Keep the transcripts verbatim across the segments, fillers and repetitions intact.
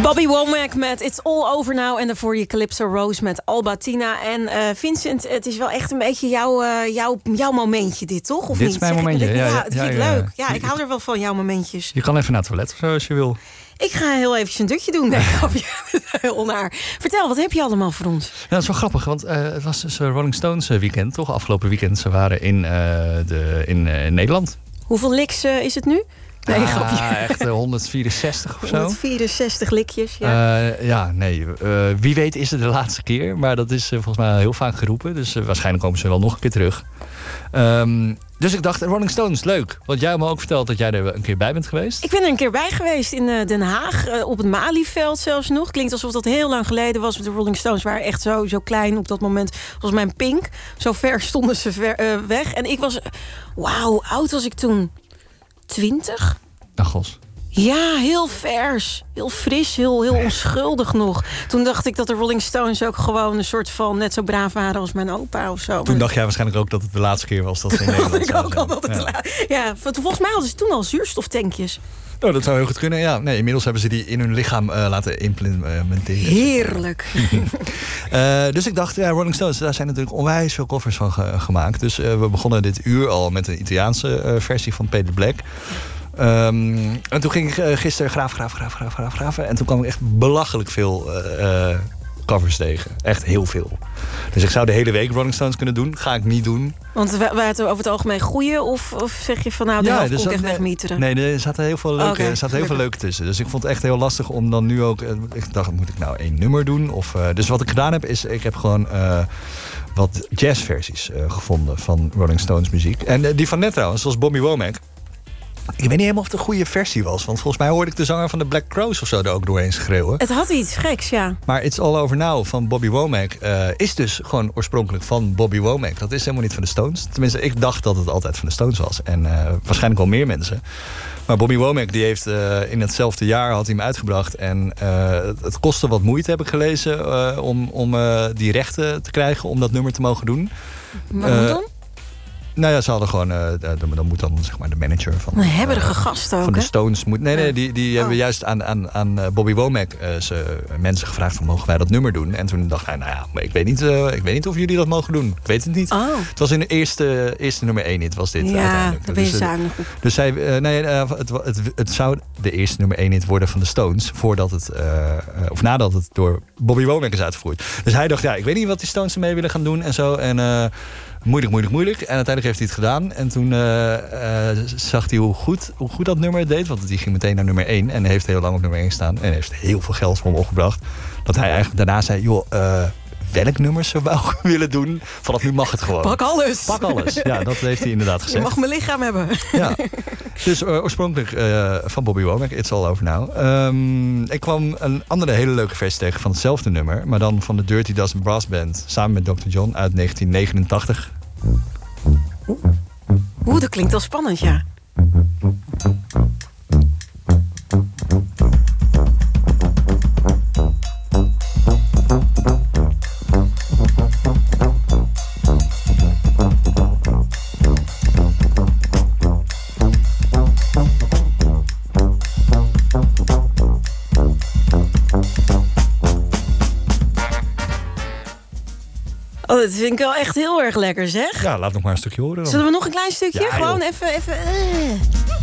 Bobby Womack met It's All Over Now. En daarvoor je Calypso Rose met Albatina. En uh, Vincent, het is wel echt een beetje jouw, uh, jouw, jouw momentje dit, toch? Of dit niet? is mijn zeg momentje. Ik, ja, ja, ja, dat ja, vind ik ja, leuk. Ja, ja. ik hou er wel van, jouw momentjes. Je kan even naar het toilet of zo, als je wil. Ik ga heel eventjes een dutje doen. Nee, grapje. Heel onaar. Vertel, wat heb je allemaal voor ons? Ja, dat is wel grappig, want uh, het was dus Rolling Stones weekend, toch? Afgelopen weekend. Ze waren in, uh, de, in uh, Nederland. Hoeveel licks uh, is het nu? Nee, ah, grapje. echt uh, honderdvierenzestig of zo. honderdvierenzestig likjes, ja. Uh, ja, nee. Uh, wie weet is het de laatste keer. Maar dat is uh, volgens mij heel vaak geroepen. Dus uh, waarschijnlijk komen ze wel nog een keer terug. Um, dus ik dacht, Rolling Stones, leuk. Want jij hebt me ook verteld dat jij er een keer bij bent geweest. Ik ben er een keer bij geweest in uh, Den Haag. Uh, op het Malieveld zelfs nog. Klinkt alsof dat heel lang geleden was. De Rolling Stones waren echt zo, zo klein op dat moment. Zoals mijn Pink. Zo ver stonden ze ver, uh, weg. En ik was... Wauw, hoe oud was ik toen? twintig? Ach, gos. Ja, heel vers. Heel fris, heel, heel onschuldig nog. Toen dacht ik dat de Rolling Stones ook gewoon een soort van... net zo braaf waren als mijn opa of zo. Toen dacht jij waarschijnlijk ook dat het de laatste keer was dat ze in Nederland ik ook al dat het ja. la- ja, volgens mij hadden ze toen al zuurstoftankjes. Oh, dat zou heel goed kunnen. Ja, nee, inmiddels hebben ze die in hun lichaam uh, laten implementeren. Heerlijk. uh, dus ik dacht, ja, Rolling Stones, daar zijn natuurlijk onwijs veel covers van ge- gemaakt. Dus uh, we begonnen dit uur al met een Italiaanse uh, versie van Peter Black. Um, en toen ging ik uh, gisteren graaf, graaf, graaf, graaf, graaf, graven. En toen kwam ik echt belachelijk veel uh, uh, covers tegen. Echt heel veel. Dus ik zou de hele week Rolling Stones kunnen doen. Ga ik niet doen. Want waren het over het algemeen goeie? Of, of zeg je van nou, de ja, helft dus komt dat, echt wegmieteren? Nee, er zaten heel veel leuke, okay, er zaten heel veel leuke tussen. Dus ik vond het echt heel lastig om dan nu ook... Ik dacht, moet ik nou één nummer doen? Of, uh, dus wat ik gedaan heb, is ik heb gewoon... Uh, wat jazzversies uh, gevonden van Rolling Stones muziek. En uh, die van net trouwens, zoals Bobby Womack. Ik weet niet helemaal of het een goede versie was. Want volgens mij hoorde ik de zanger van de Black Crowes of zo er ook doorheen schreeuwen. Het had iets geks, ja. Maar It's All Over Now van Bobby Womack uh, is dus gewoon oorspronkelijk van Bobby Womack. Dat is helemaal niet van de Stones. Tenminste, ik dacht dat het altijd van de Stones was. En uh, waarschijnlijk wel meer mensen. Maar Bobby Womack die heeft uh, in hetzelfde jaar had hij hem uitgebracht. En uh, het kostte wat moeite, heb ik gelezen, uh, om, om uh, die rechten te krijgen om dat nummer te mogen doen. Waarom uh, dan? Nou ja, ze hadden gewoon... Uh, dan moet dan zeg maar de manager van... Een hebberige uh, gast ook, van de hè? Stones. Moet, nee, nee, die, die oh. hebben juist aan, aan, aan Bobby Womack uh, ze, mensen gevraagd van mogen wij dat nummer doen? En toen dacht hij, nou ja, maar ik weet niet, uh, ik weet niet of jullie dat mogen doen. Ik weet het niet. Oh. Het was in de eerste, eerste nummer één hit was dit ja, uiteindelijk. dat ben je dus, zuinig. Dus zij, uh, nee, uh, het, het, het zou de eerste nummer één hit worden van de Stones voordat het, uh, of nadat het door Bobby Womack is uitgevoerd. Dus hij dacht, ja, ik weet niet wat die Stones ermee willen gaan doen en zo. En uh, moeilijk, moeilijk, moeilijk. En uiteindelijk heeft hij het gedaan. En toen uh, uh, zag hij hoe goed, hoe goed dat nummer het deed. Want die ging meteen naar nummer één. En heeft heel lang op nummer één gestaan. En heeft heel veel geld voor hem opgebracht. Dat hij eigenlijk daarna zei, joh, uh, welk nummer zou we ook willen doen? Vanaf nu mag het gewoon. Pak alles. Pak alles. Ja, dat heeft hij inderdaad gezegd. Je mag mijn lichaam hebben. Ja. Dus uh, oorspronkelijk uh, van Bobby Womack, It's All Over Now. Um, ik kwam een andere hele leuke versie tegen van hetzelfde nummer. Maar dan van de Dirty Dozen Brass Band. Samen met dokter John uit negentien negenentachtig. Oeh, dat klinkt wel spannend, ja. Oh, dat vind ik wel echt heel erg lekker, zeg. Ja, laat nog maar een stukje horen dan. Zullen we nog een klein stukje? Ja, Gewoon joh. even... even uh.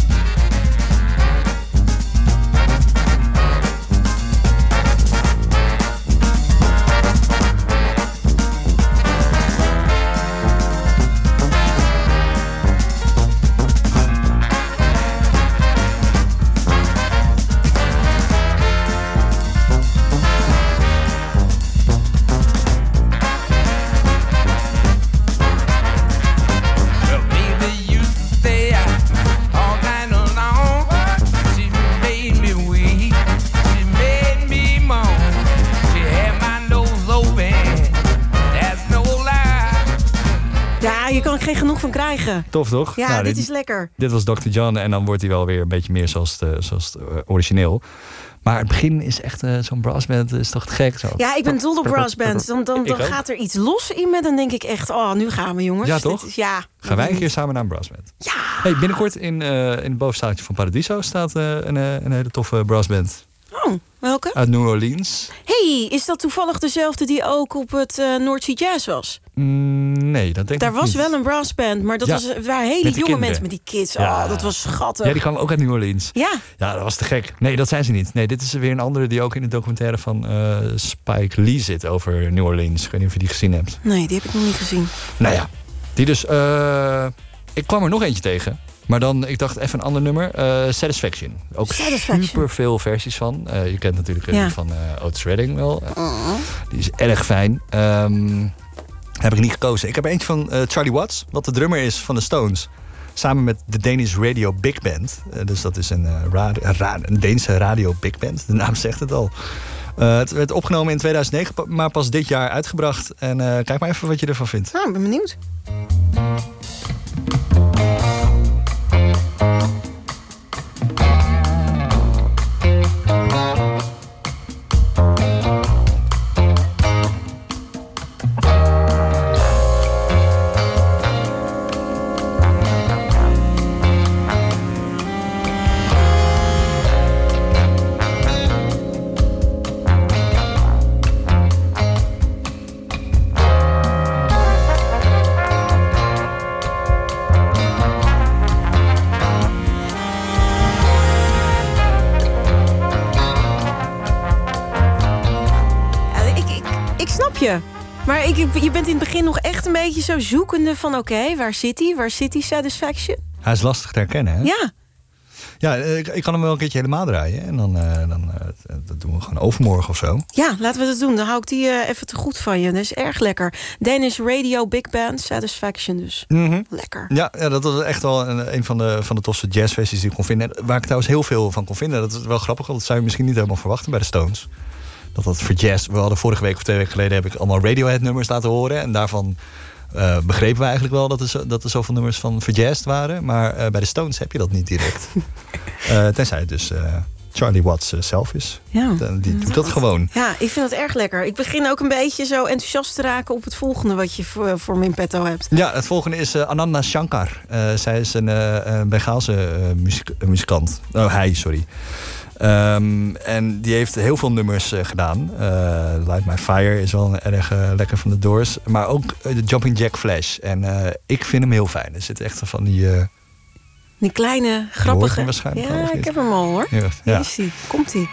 Geen genoeg van krijgen. Tof, toch? Ja, nou, dit, dit is lekker. Dit was dokter John en dan wordt hij wel weer een beetje meer zoals het, zoals het uh, origineel. Maar het begin is echt uh, zo'n brassband, is toch te gek zo? Ja, ik ben dol op brassbands. Dan, dan, dan gaat er iets los in me. Dan denk ik echt, oh, nu gaan we, jongens. Ja, toch? Dit is, ja. Gaan wij een keer samen naar een brassband? Ja. Hey, binnenkort in, uh, in het bovenstaaltje van Paradiso staat uh, een, een hele toffe brassband. Oh, Oh, welke? Uit New Orleans. Hey, is dat toevallig dezelfde die ook op het uh, North Sea Jazz was? Mm, nee, dat denk Daar ik was niet. wel een brassband, maar dat Ja, was, het waren hele jonge kinderen. mensen met die kids. Ja. Oh, dat was schattig. Ja, die kwam ook uit New Orleans. Ja. Ja, dat was te gek. Nee, dat zijn ze niet. Nee, dit is weer een andere die ook in de documentaire van uh, Spike Lee zit over New Orleans. Ik weet niet of je die gezien hebt. Nee, die heb ik nog niet gezien. Nou ja, die dus... Uh, ik kwam er nog eentje tegen. Maar dan, ik dacht even een ander nummer. Uh, Satisfaction. Ook super veel versies van. Uh, je kent natuurlijk ja. die van uh, Otis Redding wel. Uh, oh. Die is erg fijn. Um, heb ik niet gekozen. Ik heb eentje van uh, Charlie Watts. Wat de drummer is van de Stones. Samen met de Danish Radio Big Band. Uh, dus dat is een, uh, radio, ra- een Deense radio big band. De naam zegt het al. Uh, het werd opgenomen in tweeduizend negen, maar pas dit jaar uitgebracht. En uh, kijk maar even wat je ervan vindt. Ah, ik ben benieuwd. Maar ik, je bent in het begin nog echt een beetje zo zoekende van... oké, okay, waar zit hij? Waar zit die Satisfaction? Hij is lastig te herkennen, hè? Ja. Ja, ik, ik kan hem wel een keertje helemaal draaien. En dan, uh, dan uh, dat doen we gewoon overmorgen of zo. Ja, laten we dat doen. Dan hou ik die uh, even te goed van je. Dat is erg lekker. Danish Radio Big Band, Satisfaction dus. Mm-hmm. Lekker. Ja, ja, dat was echt wel een, een van de, van de tofste jazzversies die ik kon vinden. En waar ik trouwens heel veel van kon vinden. Dat is wel grappig, want dat zou je misschien niet helemaal verwachten bij de Stones. Dat dat voor jazz... We hadden vorige week of twee weken geleden... heb ik allemaal Radiohead-nummers laten horen. En daarvan uh, begrepen we eigenlijk wel... dat er, zo, dat er zoveel nummers van verjazzed waren. Maar uh, bij de Stones heb je dat niet direct. uh, tenzij het dus uh, Charlie Watts uh, zelf is. Ja. Die, die doet dat gewoon. Ja, ik vind dat erg lekker. Ik begin ook een beetje zo enthousiast te raken... op het volgende wat je voor, voor me in petto hebt. Ja, het volgende is uh, Ananda Shankar. Uh, zij is een uh, Bengaalse uh, muziek, uh, muzikant. Oh, hij, sorry. Um, en die heeft heel veel nummers uh, gedaan. Uh, Light My Fire is wel een erg uh, lekker van de Doors. Maar ook uh, de Jumping Jack Flash. En uh, ik vind hem heel fijn. Er zit echt van die... Uh, die kleine, grappige... waarschijnlijk ja, ik heb hem al hoor. Ja, ja. Hier is hij. Komt-ie.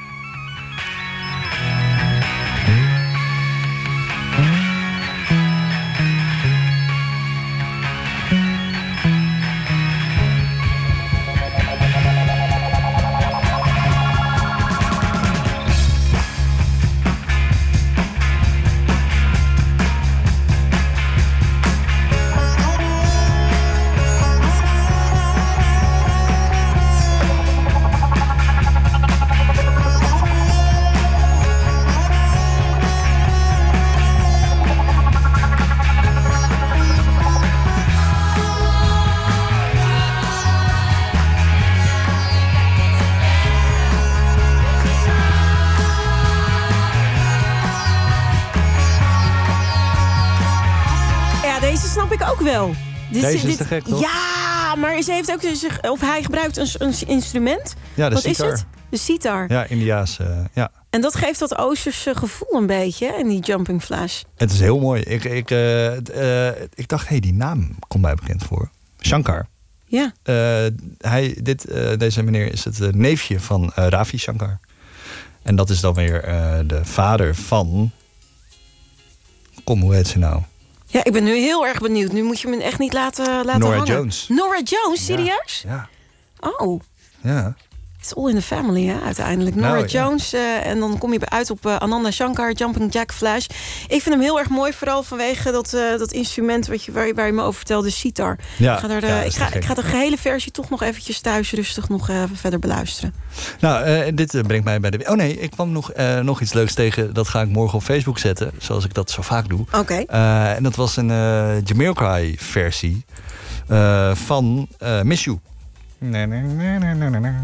Wel. Dit, Deze is dit, te gek, toch? Ja, maar ze heeft ook zich, of hij gebruikt een, een instrument. Ja, de Wat sitar. is het? De sitar. Ja, Indiaas. Uh, ja. En dat geeft dat Oosterse gevoel een beetje in die Jumping Flash. Het is heel mooi. Ik, ik, uh, uh, ik dacht, hé, hey, die naam komt mij bekend voor. Shankar. Ja. Uh, hij, dit, uh, deze meneer is het uh, neefje van uh, Ravi Shankar. En dat is dan weer uh, de vader van... Kom, hoe heet ze nou? Ja, ik ben nu heel erg benieuwd. Nu moet je me echt niet laten, laten Nora hangen. Jones. Nora Jones, serieus? Ja. ja. Oh. Ja. It's all in the family, hè, uiteindelijk. Nora nou, Jones, ja. uh, en dan kom je uit op uh, Ananda Shankar, Jumping Jack Flash. Ik vind hem heel erg mooi, vooral vanwege dat, uh, dat instrument wat je, waar, je, waar je me over vertelde, sitar. Ja, ik, ga er de, ja, ik, ga, ik ga de gehele versie toch nog eventjes thuis rustig nog uh, verder beluisteren. Nou, uh, dit uh, brengt mij bij de... Oh nee, ik kwam nog, uh, nog iets leuks tegen. Dat ga ik morgen op Facebook zetten, zoals ik dat zo vaak doe. Oké. Okay. Uh, en dat was een uh, Jamiroquai versie uh, van uh, Miss You. Nee, nee, nee, nee, nee, nee.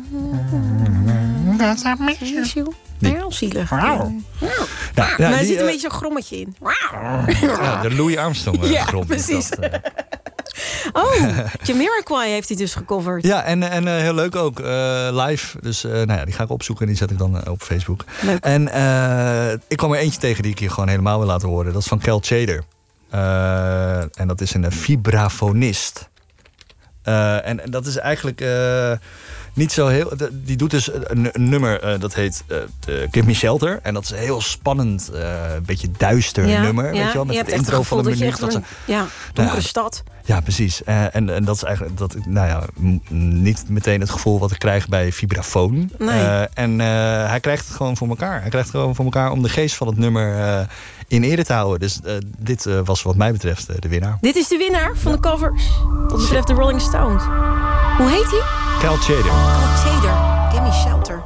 Miss You. Heel zielig. Wow. Ja. Ja, ja, maar er die, zit een uh, beetje zo'n grommetje in. Ja, de Louis Armstrong uh, ja, grom. precies. Dat, uh. Oh, Jamiroquai heeft hij dus gecoverd. Ja, en, en uh, heel leuk ook. Uh, live. Dus uh, nou ja, die ga ik opzoeken en die zet ik dan uh, op Facebook. Leuk. En uh, ik kwam er eentje tegen die ik hier gewoon helemaal wil laten horen. Dat is van Kel Tjader. Uh, en dat is een uh, vibrafonist. Uh, en, en dat is eigenlijk uh, niet zo heel... Die doet dus een, een nummer, uh, dat heet uh, Give Me Shelter. En dat is een heel spannend, uh, een beetje duister ja, nummer. Ja, weet je wel, met je het hebt intro echt van de dat minuut. je echt Dat een, ze, ja, donkere ja, stad. Ja, precies. Uh, en, en dat is eigenlijk dat, nou ja, m- niet meteen het gevoel wat ik krijg bij vibrafoon. Nee. Uh, en uh, hij krijgt het gewoon voor elkaar. Hij krijgt het gewoon voor elkaar om de geest van het nummer uh, in ere te houden. Dus uh, dit uh, was wat mij betreft uh, de winnaar. Dit is de winnaar van de covers. Wat betreft de Rolling Stones. Hoe heet hij? Kel Tjader. Kel Tjader. Give Me Shelter.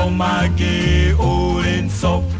Omage Olinso